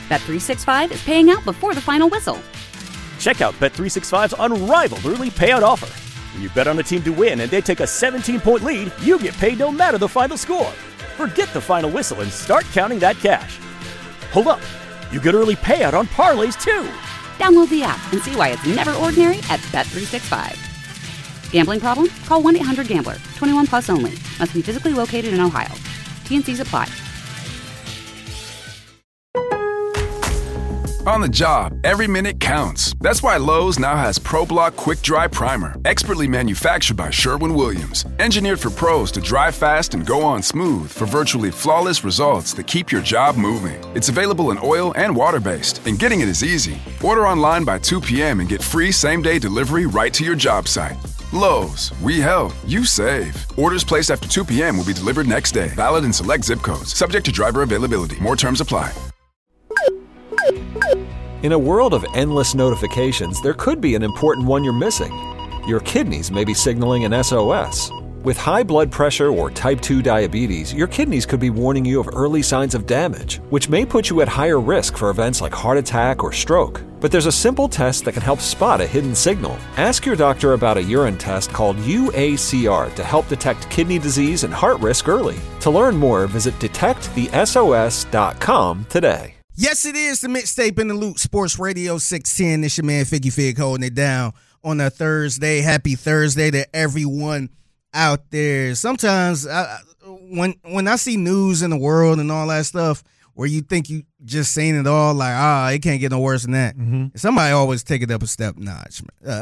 Bet365 is paying out before the final whistle. Check out Bet365's unrivaled early payout offer. When you bet on a team to win and they take a 17-point lead, you get paid no matter the final score. Forget the final whistle and start counting that cash. Hold up. You get early payout on parlays, too. Download the app and see why it's never ordinary at Bet365. Gambling problem? Call 1-800-GAMBLER. 21 plus only. Must be physically located in Ohio. T&Cs apply. On the job, every minute counts. That's why Lowe's now has ProBlock Quick Dry Primer, expertly manufactured by Sherwin-Williams. Engineered for pros to dry fast and go on smooth for virtually flawless results that keep your job moving. It's available in oil and water-based, and getting it is easy. Order online by 2 p.m. and get free same-day delivery right to your job site. Lowe's, we help, you save. Orders placed after 2 p.m. will be delivered next day. Valid in select zip codes. Subject to driver availability. More terms apply. In a world of endless notifications, there could be an important one you're missing. Your kidneys may be signaling an SOS. With high blood pressure or type 2 diabetes, your kidneys could be warning you of early signs of damage, which may put you at higher risk for events like heart attack or stroke. But there's a simple test that can help spot a hidden signal. Ask your doctor about a urine test called UACR to help detect kidney disease and heart risk early. To learn more, visit detectthesos.com today. Yes, it is the Mixtape in the Loop, Sports Radio 610. It's your man Figgy Fig holding it down on a Thursday. Happy Thursday to everyone out there. Sometimes when I see news in the world and all that stuff where you think you just seen it all, like, it can't get no worse than that. Mm-hmm. Somebody always take it up a notch,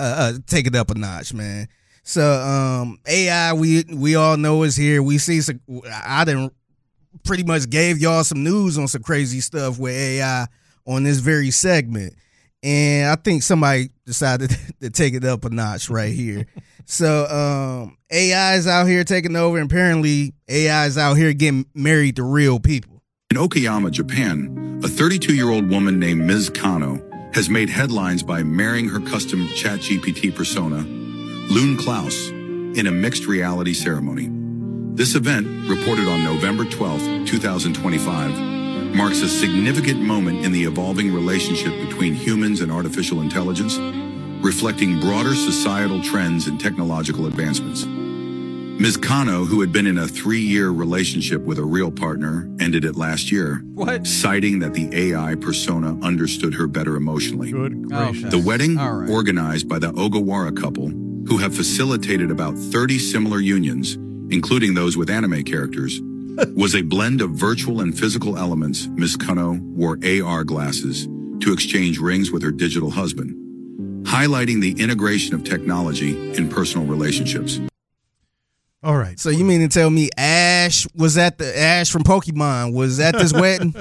man. So AI, we all know is here. We see some, I didn't pretty much gave y'all some news on some crazy stuff with AI on this very segment. And I think somebody decided to take it up a notch right here. So AI is out here taking over, and apparently AI is out here getting married to real people. In Okayama, Japan, a 32-year-old woman named Ms. Kano has made headlines by marrying her custom ChatGPT persona, Loon Klaus, in a mixed reality ceremony. This event, reported on November 12, 2025, marks a significant moment in the evolving relationship between humans and artificial intelligence, reflecting broader societal trends and technological advancements. Ms. Kano, who had been in a 3-year relationship with a real partner, ended it last year, citing that the AI persona understood her better emotionally. Good gracious. The wedding, organized by the Ogawara couple, who have facilitated about 30 similar unions, including those with anime characters, was a blend of virtual and physical elements. Ms. Kano wore AR glasses to exchange rings with her digital husband, highlighting the integration of technology in personal relationships. All right. So you mean to tell me Ash from Pokemon was at this wedding?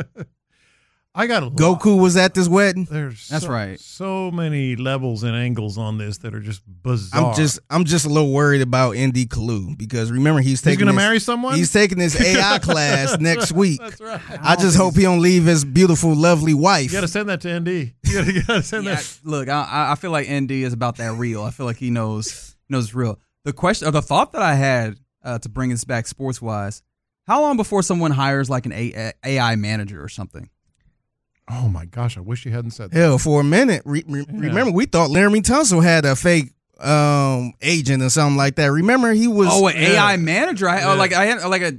I got a lot. Goku was at this wedding. That's right. So many levels and angles on this that are just bizarre. I'm just a little worried about Indy Kalu because remember he's going to marry someone. He's taking this AI class next week. That's right. I just hope he don't leave his beautiful, lovely wife. You got to send that to ND. You got to send that. Look, I feel like ND is about that real. I feel like he knows real. The question or the thought that I had to bring us back sports wise, how long before someone hires like an AI manager or something? Oh, my gosh. I wish you hadn't said that. Hell, for a minute. Remember, we thought Laramie Tunsil had a fake agent or something like that. Remember, he was... Oh, an AI manager? I had like an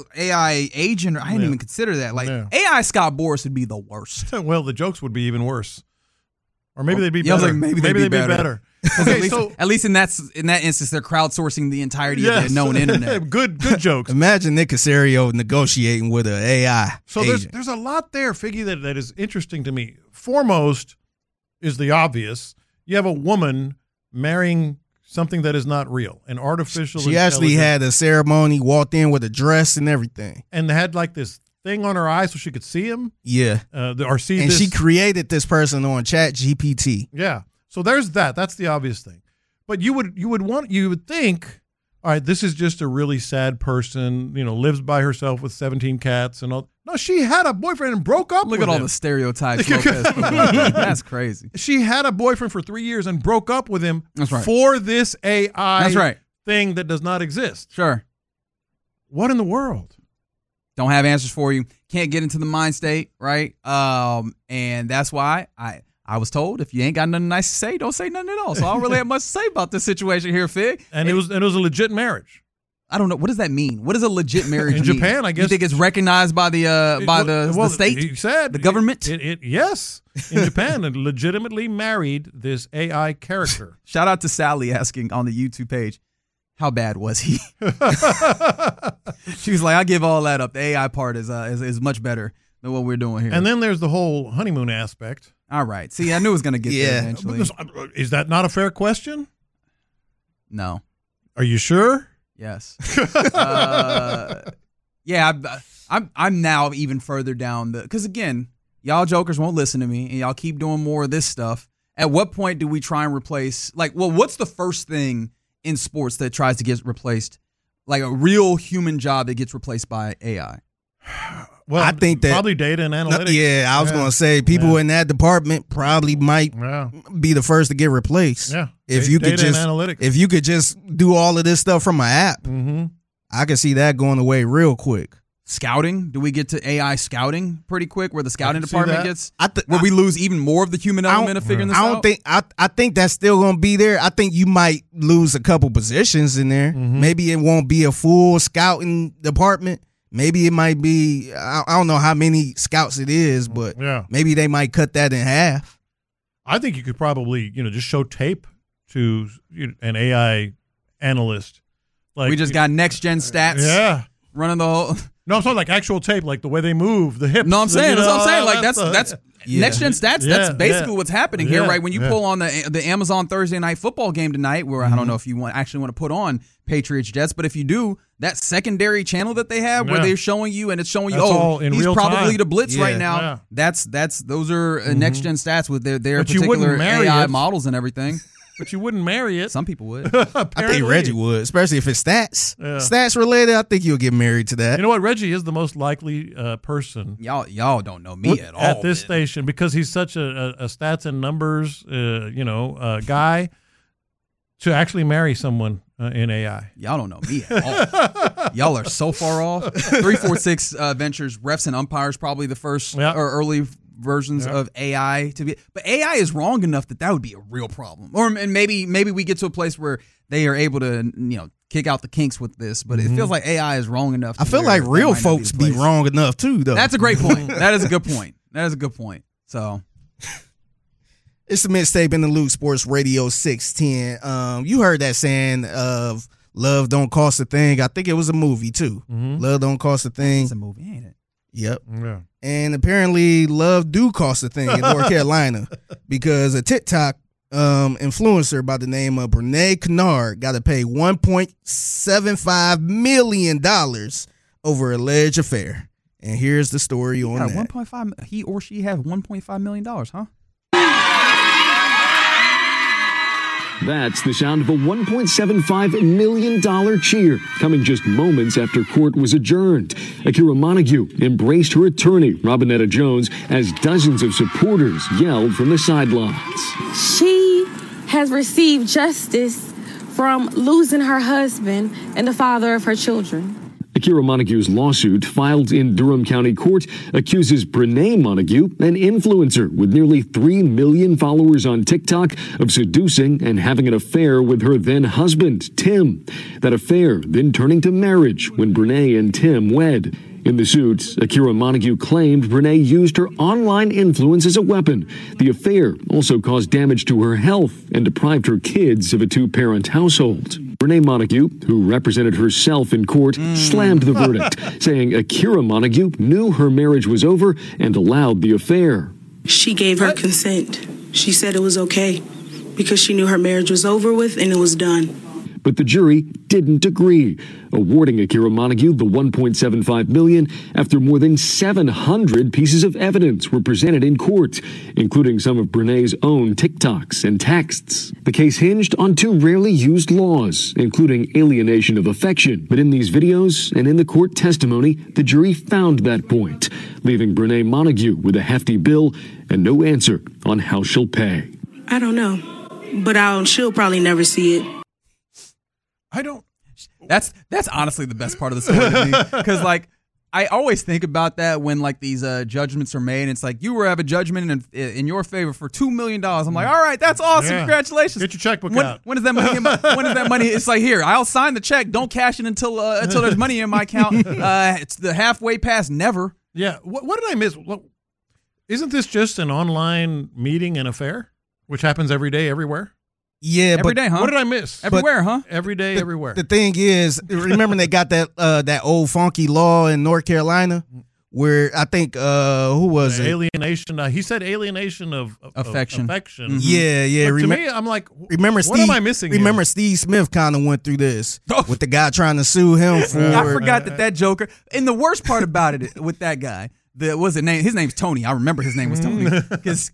AI agent. I didn't even consider that. AI Scott Boras would be the worst. Well, the jokes would be even worse. Or maybe they'd be better. Like maybe they'd be better. Okay, at least in that instance, they're crowdsourcing the entirety of the known internet. Good jokes. Imagine Nick Caserio negotiating with an AI. So there's a lot there, Figgy, that is interesting to me. Foremost is the obvious. You have a woman marrying something that is not real, an artificial. She actually had a ceremony, walked in with a dress and everything, and had like this thing on her eye so she could see him. Yeah, or see. And she created this person on ChatGPT. Yeah. So there's that. That's the obvious thing. But you would think, all right, this is just a really sad person, lives by herself with 17 cats and all. No, she had a boyfriend and broke up with him. Look at all the stereotypes. That's crazy. She had a boyfriend for 3 years and broke up with him That's right. for this AI That's right. thing that does not exist. Sure. What in the world? don't have answers for you, can't get into the mind state, right? And that's why I was told if you ain't got nothing nice to say, don't say nothing at all. So I don't really have much to say about this situation here, Fig. And it was a legit marriage. I don't know. What does that mean? What does a legit marriage in mean? Japan, I guess. You think it's recognized by the state? He said, the government? Yes. In Japan, it legitimately married this AI character. Shout out to Sally asking on the YouTube page, how bad was he? She was like, I give all that up. The AI part is much better than what we're doing here. And then there's the whole honeymoon aspect. All right. See, I knew it was going to get there eventually. Is that not a fair question? No. Are you sure? Yes. Yeah, I'm now even further down because again, y'all jokers won't listen to me and y'all keep doing more of this stuff. At what point do we try and replace what's the first thing in sports that tries to get replaced, like a real human job that gets replaced by AI? Well, I think that probably data and analytics. Yeah, I was going to say people in that department probably might be the first to get replaced. Yeah, if you could just do all of this stuff from an app, I could see that going away real quick. Scouting? Do we get to AI scouting pretty quick, where the scouting department gets where we lose even more of the human element of figuring this out? I think that's still going to be there. I think you might lose a couple positions in there. Maybe it won't be a full scouting department. Maybe it might be, I don't know how many scouts it is, but maybe they might cut that in half. I think you could probably, just show tape to an AI analyst. Like we just got next gen stats. Running the whole. No, I'm talking like actual tape, like the way they move, the hips. No, I'm saying that's what I'm saying. Like that's next gen stats. That's basically what's happening here, right? When you pull on the Amazon Thursday night football game tonight, where I don't know if you actually want to put on Patriots Jets, but if you do, that secondary channel that they have where they're showing you and it's showing you, he's probably the blitz right now. That's those are next gen stats with their particular AI models and everything. But you wouldn't marry it. Some people would. I think Reggie would, especially if it's stats. Stats related, I think you'll get married to that. You know what? Reggie is the most likely person. Y'all don't know me at all. At this station, because he's such a stats and numbers guy, to actually marry someone in AI. Y'all don't know me at all. Y'all are so far off. 346 Ventures, refs and umpires, probably the first or early versions of AI to be, but AI is wrong enough that would be a real problem. And maybe we get to a place where they are able to kick out the kinks with this, but it feels like AI is wrong enough. I feel like real folks be wrong enough too, though. That's a great point. That is a good point. So it's the Mixtape in the Loop Sports Radio 610. You heard that saying of love don't cost a thing. I think it was a movie too. Love don't cost a thing. It's a movie, ain't it? Yep. Yeah. And apparently love do cost a thing in North Carolina because a TikTok influencer by the name of Brene Kennard got to pay $1.75 million over alleged affair. And here's the story on that. 1.5. He or she have $1.5 million, huh? That's the sound of a $1.75 million cheer coming just moments after court was adjourned. Akira Montague embraced her attorney, Robinetta Jones, as dozens of supporters yelled from the sidelines. She has received justice from losing her husband and the father of her children. Akira Montague's lawsuit, filed in Durham County Court, accuses Brene Montague, an influencer with nearly 3 million followers on TikTok, of seducing and having an affair with her then-husband, Tim. That affair then turning to marriage when Brene and Tim wed. In the suit, Akira Montague claimed Brene used her online influence as a weapon. The affair also caused damage to her health and deprived her kids of a two-parent household. Brene Montague, who represented herself in court, slammed the verdict, saying Akira Montague knew her marriage was over and allowed the affair. She gave her consent. She said it was okay because she knew her marriage was over with and it was done. But the jury didn't agree, awarding Akira Montague the $1.75 million after more than 700 pieces of evidence were presented in court, including some of Brene's own TikToks and texts. The case hinged on two rarely used laws, including alienation of affection. But in these videos and in the court testimony, the jury found that point, leaving Brene Montague with a hefty bill and no answer on how she'll pay. I don't know, but she'll probably never see it. I don't. That's honestly the best part of the story to me, because I always think about that when like these judgments are made. And it's like, you have a judgment in your favor for $2 million. I'm like, all right, that's awesome. Yeah. Congratulations. Get your checkbook out. When is that money? When is that money? It's like, here, I'll sign the check. Don't cash it until there's money in my account. It's the halfway past never. Yeah. What did I miss? Isn't this just an online meeting and affair, which happens every day, everywhere? Yeah, every day, huh? What did I miss? Everywhere, huh? Every day, everywhere. The thing is, remember they got that old funky law in North Carolina where I think who was it? Alienation. He said alienation of affection. Mm-hmm. Yeah. But to me, I'm like, what am I missing? Remember, Steve Smith kind of went through this with the guy trying to sue him for. I forgot that Joker. And the worst part about it with that guy. His name's Tony. I remember his name was Tony because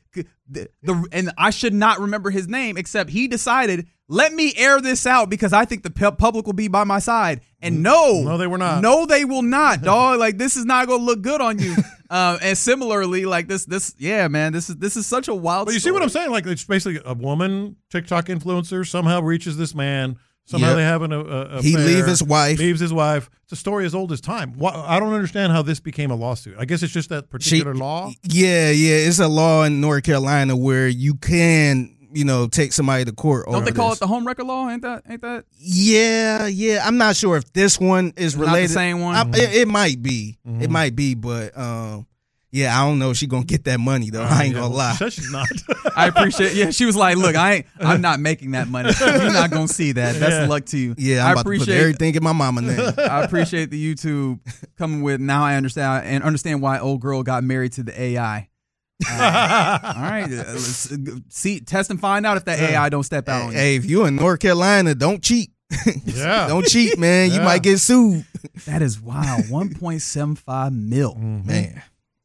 and I should not remember his name, except he decided, let me air this out because I think the public will be by my side. And no, they were not. No, they will not, dog. Like, this is not going to look good on you. And similarly, like this, yeah, man, this is such a wild. But you story. see what I'm saying? Like, it's basically a woman TikTok influencer somehow reaches this man. Somehow they have an affair. He leaves his wife. It's a story as old as time. I don't understand how this became a lawsuit. I guess it's just that particular law. Yeah. It's a law in North Carolina where you can, take somebody to court. Don't they call it the home record law? Ain't that? Yeah. I'm not sure if this one is related. Not the same one. It might be. Mm-hmm. It might be, but yeah, I don't know if she gonna get that money though. I ain't gonna lie. She says she's not. I appreciate. Yeah, she was like, "Look, I'm not making that money. You're not gonna see that. Best of luck to you." Yeah, I'm about to put everything in my mama name. I appreciate the YouTube coming with. Now I understand why old girl got married to the AI. All right, let's see, test and find out if that AI don't step out on you. Hey, if you in North Carolina, don't cheat. Yeah, don't cheat, man. You might get sued. That is wild. 1.75 mil, man.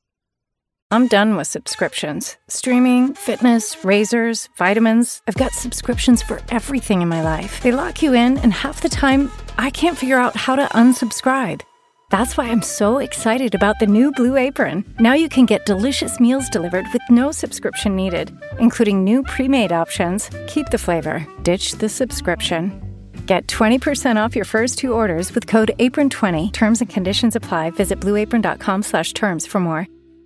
I'm done with subscriptions. Streaming, fitness, razors, vitamins. I've got subscriptions for everything in my life. They lock you in, and half the time, I can't figure out how to unsubscribe. That's why I'm so excited about the new Blue Apron. Now you can get delicious meals delivered with no subscription needed, including new pre-made options. Keep the flavor, ditch the subscription. Get 20% off your first 2 orders with code APRON20. Terms and conditions apply. Visit blueapron.com/terms for more.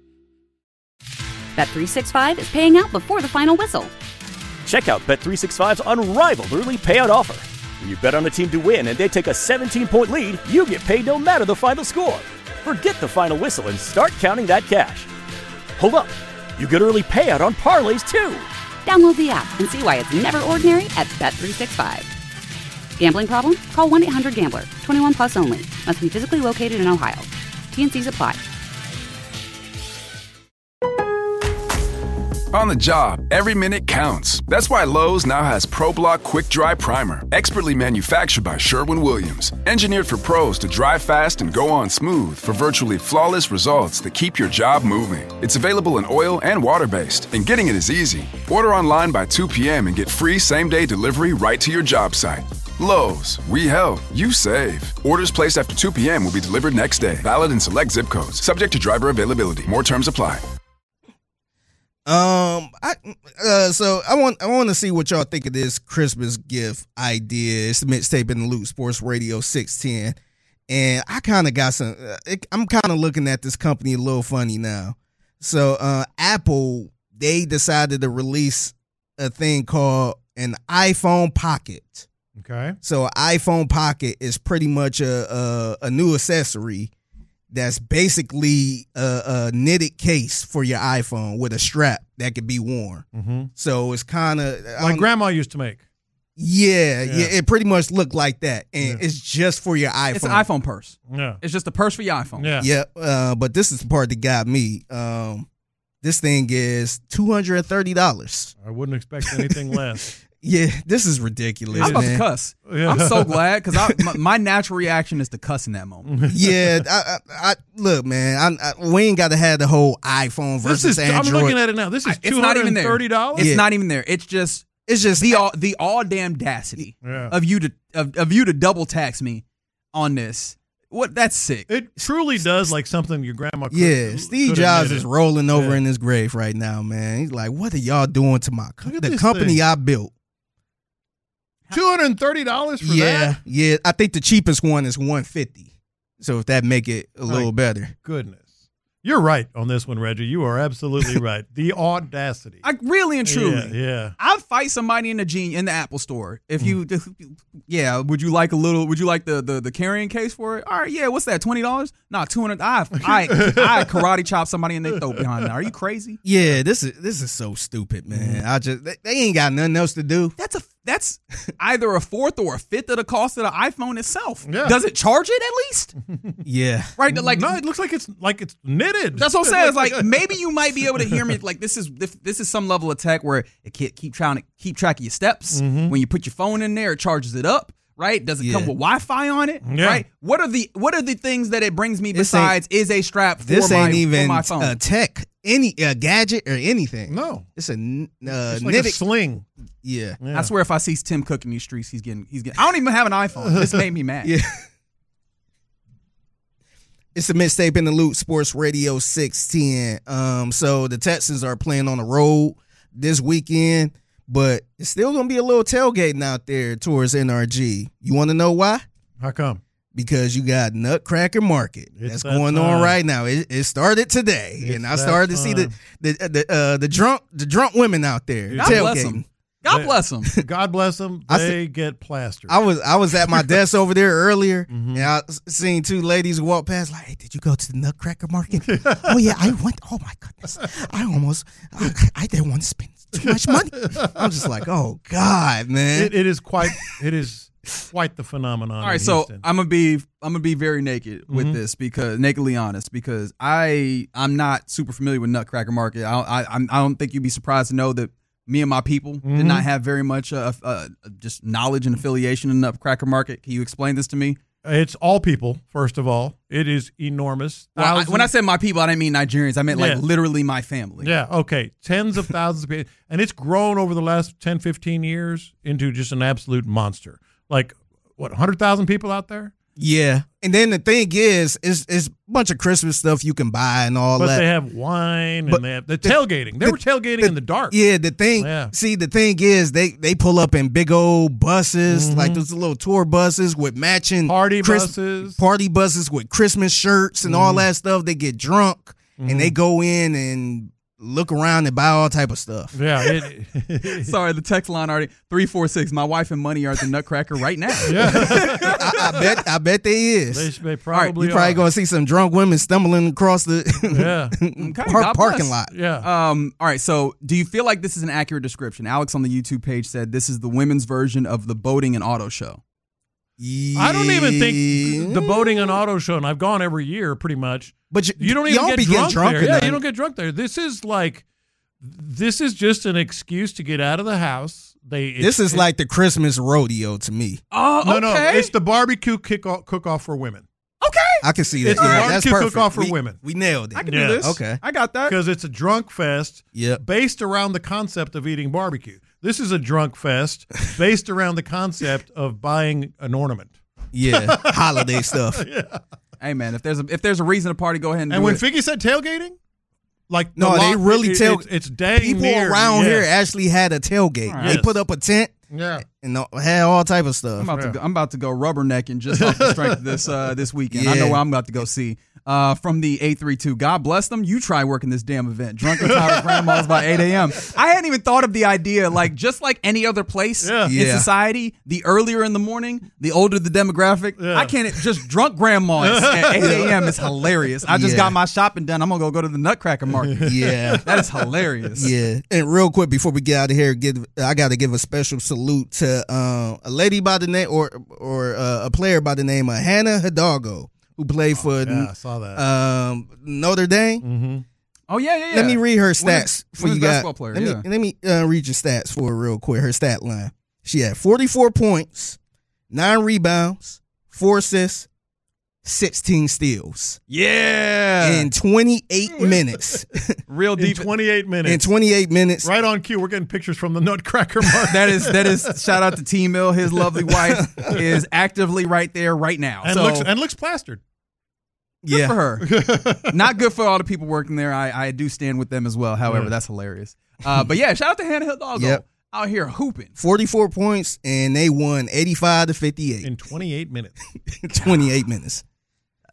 Bet365 is paying out before the final whistle. Check out Bet365's unrivaled early payout offer. When you bet on a team to win and they take a 17-point lead, you get paid no matter the final score. Forget the final whistle and start counting that cash. Hold up. You get early payout on parlays, too. Download the app and see why it's never ordinary at Bet365. Gambling problem? Call 1-800-GAMBLER. 21 plus only. Must be physically located in Ohio. T&Cs apply. On the job, every minute counts. That's why Lowe's now has ProBlock Quick Dry Primer, expertly manufactured by Sherwin-Williams. Engineered for pros to dry fast and go on smooth for virtually flawless results that keep your job moving. It's available in oil and water-based, and getting it is easy. Order online by 2 p.m. and get free same-day delivery right to your job site. Lowe's, we help, you save. Orders placed after 2 p.m. will be delivered next day. Valid in select zip codes. Subject to driver availability. More terms apply. So I want to see what y'all think of this Christmas gift idea. It's the Mixtape in the Loop, Sports Radio 610, and I kind of got some. I'm kind of looking at this company a little funny now. So Apple, they decided to release a thing called an iPhone Pocket. Okay. So iPhone Pocket is pretty much a new accessory that's basically a knitted case for your iPhone with a strap that could be worn. Mm-hmm. So it's kind of like grandma used to make. Yeah, it pretty much looked like that, and it's just for your iPhone. It's an iPhone purse. Yeah, it's just a purse for your iPhone. Yeah. But this is the part that got me. This thing is $230. I wouldn't expect anything less. Yeah, this is ridiculous. I'm about man. to cuss. Yeah. I'm so glad because my natural reaction is to cuss in that moment. Yeah, I look, man. We ain't got to have the whole iPhone versus Android. I'm looking at it now. This is $230. It's not even there. It's just the all damn audacity of you to double tax me on this. What? That's sick. It truly does like something your grandma could. Yeah, Steve Jobs is rolling over in his grave right now, man. He's like, what are y'all doing to the company I built? $230 for that? Yeah. I think the cheapest one is $150. So if that make it a little better. Goodness. You're right on this one, Reggie. You are absolutely right. The audacity. I really and truly. Yeah. I'd fight somebody in the Apple store. If you would you like the carrying case for it? All right, yeah, what's that? $20? No, $200. I karate chop somebody in their throat behind that. Are you crazy? Yeah, this is so stupid, man. They ain't got nothing else to do. That's either a fourth or a fifth of the cost of the iPhone itself. Yeah. Does it charge it at least? Yeah. Right? Like, no, it looks like it's knitted. That's what I'm saying. It's like maybe you might be able to hear me. Like this is some level of tech where it can't keep trying to keep track of your steps. Mm-hmm. When you put your phone in there, it charges it up. Right? Does it come with Wi-Fi on it? Yeah. Right? What are the things that it brings me besides is a strap for this ain't even my phone? A tech, any gadget or anything. No, it's a it's like a sling. Yeah. I swear, if I see Tim Cook in these streets, he's getting. I don't even have an iPhone. This made me mad. Yeah. It's a mixtape in the Loop, Sports Radio 610. So the Texans are playing on the road this weekend, but it's still going to be a little tailgating out there towards NRG. You want to know why? How come? Because you got Nutcracker Market that's going on right now. It started today, and I started to see the drunk women out there tailgating. God bless them. God bless them. They get plastered. I was at my desk over there earlier, and I seen two ladies walk past. Like, hey, did you go to the Nutcracker Market? Oh yeah, I went. Oh my goodness, I didn't want to spend too much money. I'm just like, oh God, man. It is quite the phenomenon. All right, so I'm gonna be very naked with this because nakedly honest because I'm not super familiar with Nutcracker Market. I don't think you'd be surprised to know that me and my people did not have very much just knowledge and affiliation in Nutcracker Market. Can you explain this to me? It's all people, first of all. It is enormous. Well, when I said my people, I didn't mean Nigerians. I meant like literally my family. Yeah, okay. Tens of thousands of people. And it's grown over the last 10, 15 years into just an absolute monster. Like, 100,000 people out there? Yeah. And then the thing is a bunch of Christmas stuff you can buy and all that. But they have wine and they have the tailgating. They were tailgating in the dark. Yeah, the thing is they pull up in big old buses, like those little tour buses with matching party buses with Christmas shirts and all that stuff. They get drunk and they go in and look around and buy all type of stuff. Yeah. Sorry, the text line already 346. My wife and money are at the Nutcracker right now. Yeah. I bet they is. They probably you probably gonna see some drunk women stumbling across the parking lot. Yeah. All right. So, do you feel like this is an accurate description? Alex on the YouTube page said this is the women's version of the boating and auto show. I don't even think the boating and auto show, and I've gone every year pretty much. But you don't even get drunk there. Yeah, you don't get drunk there. This is just an excuse to get out of the house. This is like the Christmas rodeo to me. Oh, no, it's the barbecue cook-off for women. Okay, I can see that. It's the barbecue cook-off for women. We nailed it. I can do this. Okay, I got that because it's a drunk fest. Based around the concept of eating barbecue. This is a drunk fest based around the concept of buying an ornament. Yeah, holiday stuff. Yeah. Hey man, if there's a reason to party, go ahead and do it. And when Figgy said tailgating, like they really it's dang people near. around here actually had a tailgate. Right. They put up a tent. Yeah, and had all type of stuff. I'm about to go rubbernecking just off the strength of this weekend. I know where I'm about to go see. From the 832, God bless them. You try working this damn event. Drunken tired grandmas by 8 a.m. I hadn't even thought of the idea, like just like any other place in society, the earlier in the morning, the older the demographic. I can't just drunk grandmas at 8 a.m. is hilarious. I just got my shopping done. I'm gonna go to the Nutcracker Market. Yeah. That is hilarious. Yeah. And real quick before we get out of here, I gotta give a special salute to a lady by the name or a player by the name of Hannah Hidalgo, who played for I saw that. Notre Dame. Mm-hmm. Oh yeah. Let me read her stats for you guys. Player, let me read your stats for her real quick. Her stat line: she had 44 points, 9 rebounds, 4 assists, 16 steals. Yeah, in 28 minutes. Real deep. In 28 minutes. In 28 minutes. Right on cue. We're getting pictures from the Nutcracker Market. That is. Shout out to T Mill. His lovely wife is actively right there right now, and looks plastered. Good for her. Not good for all the people working there. I do stand with them as well. However, that's hilarious. But yeah, shout out to Hannah Hidalgo out here hooping. 44 points, and they won 85-58 in 28 minutes. 28 minutes.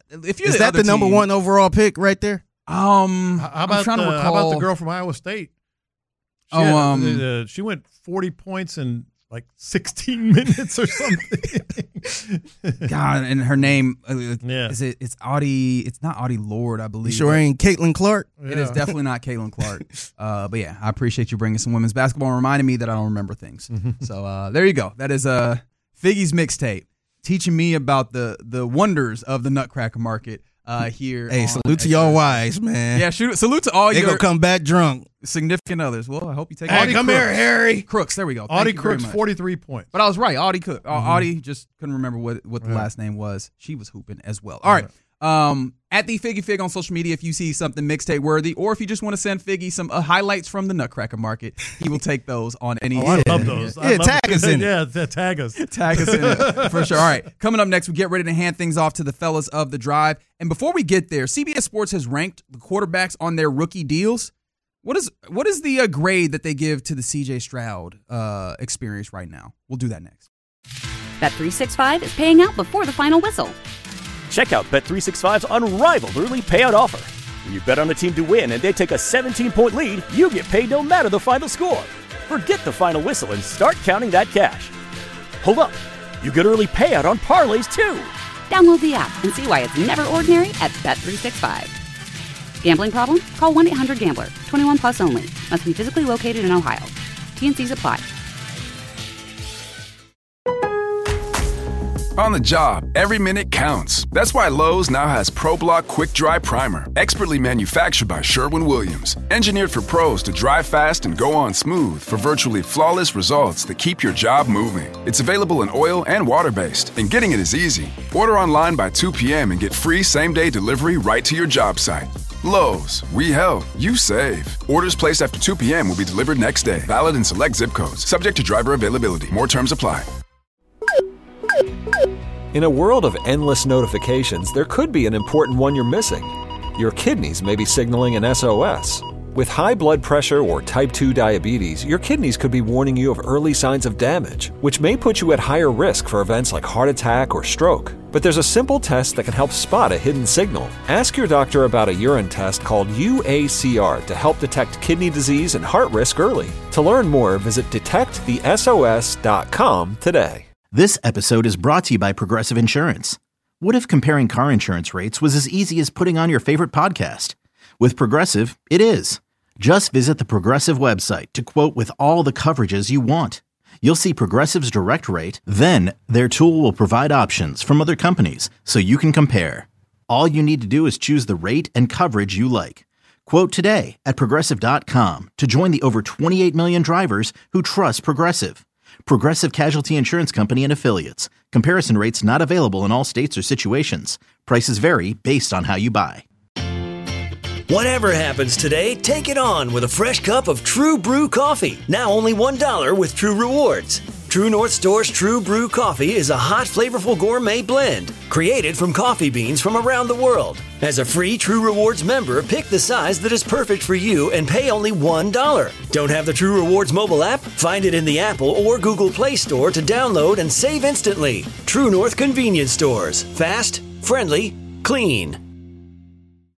Is that the number one overall pick right there? How about the girl from Iowa State? She went 40 points in like 16 minutes or something. God, and her name it's Audie. It's not Audie Lord, I believe. You sure ain't Caitlin Clark? It is definitely not Caitlin Clark. But yeah, I appreciate you bringing some women's basketball and reminding me that I don't remember things. So there you go. That is Figgy's mixtape, teaching me about the wonders of the Nutcracker market here. Hey, salute to y'all wives, man. Yeah, salute to all your. They gonna come back drunk. Significant others. Well, I hope you take. Hey, come Crooks. here, Harry. Crooks. There we go. Audie Crooks, 43 points. But I was right. Audie Cook. Audie just couldn't remember what the last name was. She was hooping as well. All right. At the Figgy Fig on social media, if you see something mixtape worthy, or if you just want to send Figgy some highlights from the Nutcracker market, he will take those on any. I love those. Tag us in it. Yeah, tag us. Tag us in it for sure. All right, coming up next, we get ready to hand things off to the fellas of the Drive. And before we get there, CBS Sports has ranked the quarterbacks on their rookie deals. What is the grade that they give to the C.J. Stroud experience right now? We'll do that next. Bet365 is paying out before the final whistle. Check out Bet365's unrivaled early payout offer. When you bet on a team to win and they take a 17-point lead, you get paid no matter the final score. Forget the final whistle and start counting that cash. Hold up. You get early payout on parlays, too. Download the app and see why it's never ordinary at Bet365. Gambling problem? Call 1-800-GAMBLER. 21 plus only. Must be physically located in Ohio. T&Cs apply. On the job, every minute counts. That's why Lowe's now has ProBlock Quick Dry Primer, expertly manufactured by Sherwin-Williams. Engineered for pros to dry fast and go on smooth for virtually flawless results that keep your job moving. It's available in oil and water-based, and getting it is easy. Order online by 2 p.m. and get free same-day delivery right to your job site. Lowe's, we help, you save. Orders placed after 2 p.m. will be delivered next day. Valid in select zip codes. Subject to driver availability. More terms apply. In a world of endless notifications, there could be an important one you're missing. Your kidneys may be signaling an SOS. With high blood pressure or type 2 diabetes, your kidneys could be warning you of early signs of damage, which may put you at higher risk for events like heart attack or stroke. But there's a simple test that can help spot a hidden signal. Ask your doctor about a urine test called UACR to help detect kidney disease and heart risk early. To learn more, visit detectthesos.com today. This episode is brought to you by Progressive Insurance. What if comparing car insurance rates was as easy as putting on your favorite podcast? With Progressive, it is. Just visit the Progressive website to quote with all the coverages you want. You'll see Progressive's direct rate, then their tool will provide options from other companies so you can compare. All you need to do is choose the rate and coverage you like. Quote today at Progressive.com to join the over 28 million drivers who trust Progressive. Progressive Casualty Insurance Company and Affiliates. Comparison rates not available in all states or situations. Prices vary based on how you buy. Whatever happens today, take it on with a fresh cup of True Brew coffee. Now only $1 with True Rewards. True North Store's True Brew coffee is a hot, flavorful gourmet blend created from coffee beans from around the world. As a free True Rewards member, pick the size that is perfect for you and pay only $1. Don't have the True Rewards mobile app? Find it in the Apple or Google Play Store to download and save instantly. True North Convenience Stores. Fast, friendly, clean.